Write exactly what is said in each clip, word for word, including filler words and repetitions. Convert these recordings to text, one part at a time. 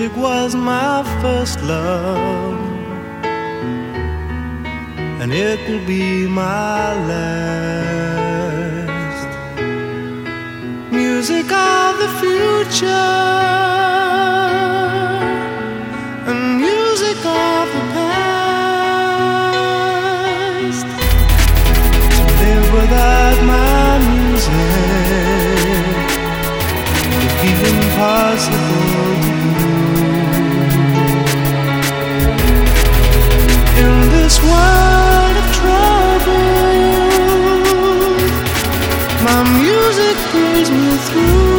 Music was my first love, and it will be my last. Music of the future, and music of the past. To live without my music would be impossible to do. In this world of trouble, my music pulls me through.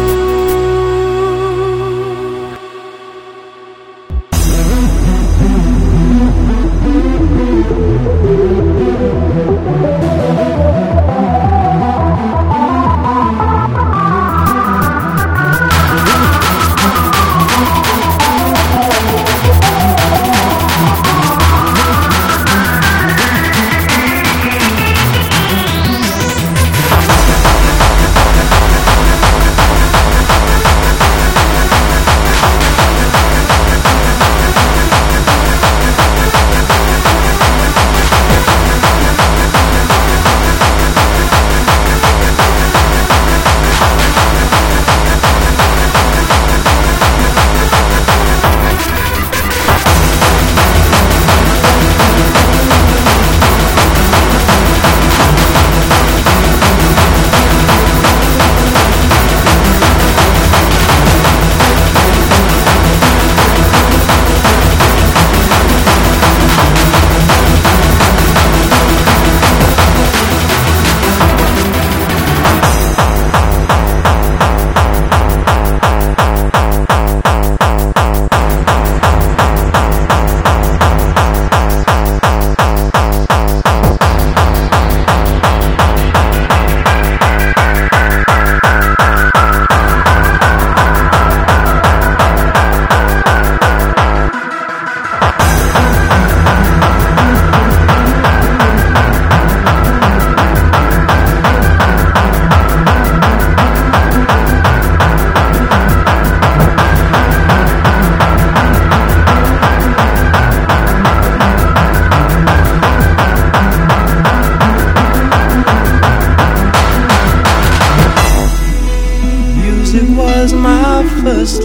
Was my first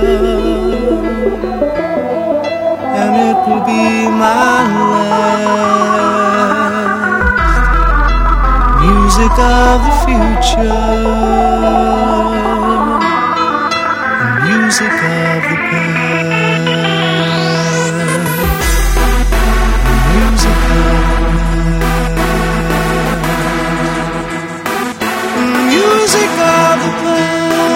love, and it will be my last. Music of the future, and music of the past. Music of the past. Music of the past.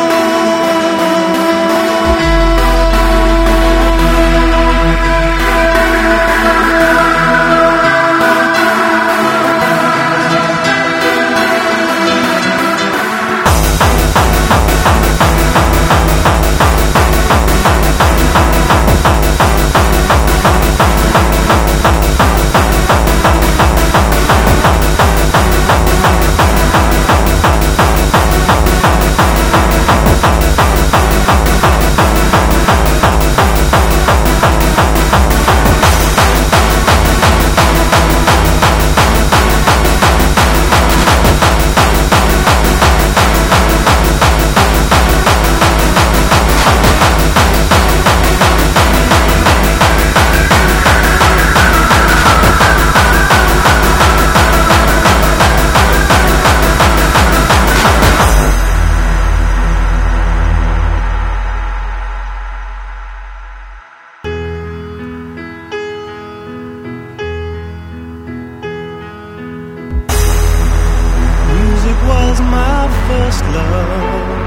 Was my first love,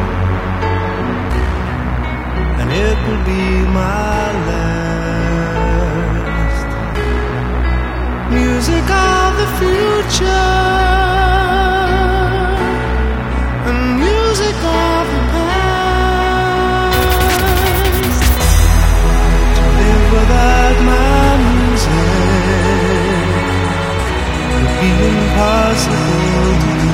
and it will be my last. Music of the future, and music of the past. To live without my music would be impossible to do.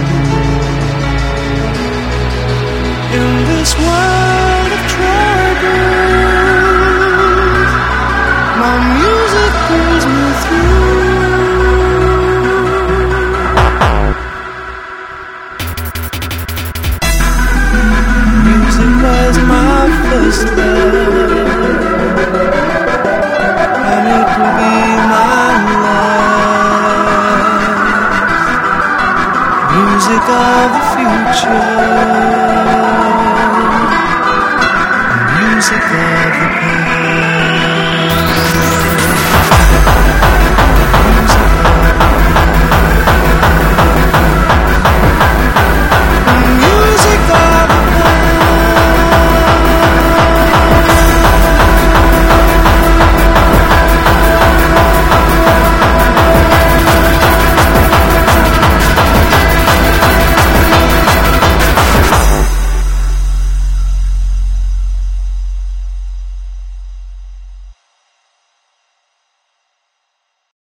In this world of trouble, music of the future, music of the past.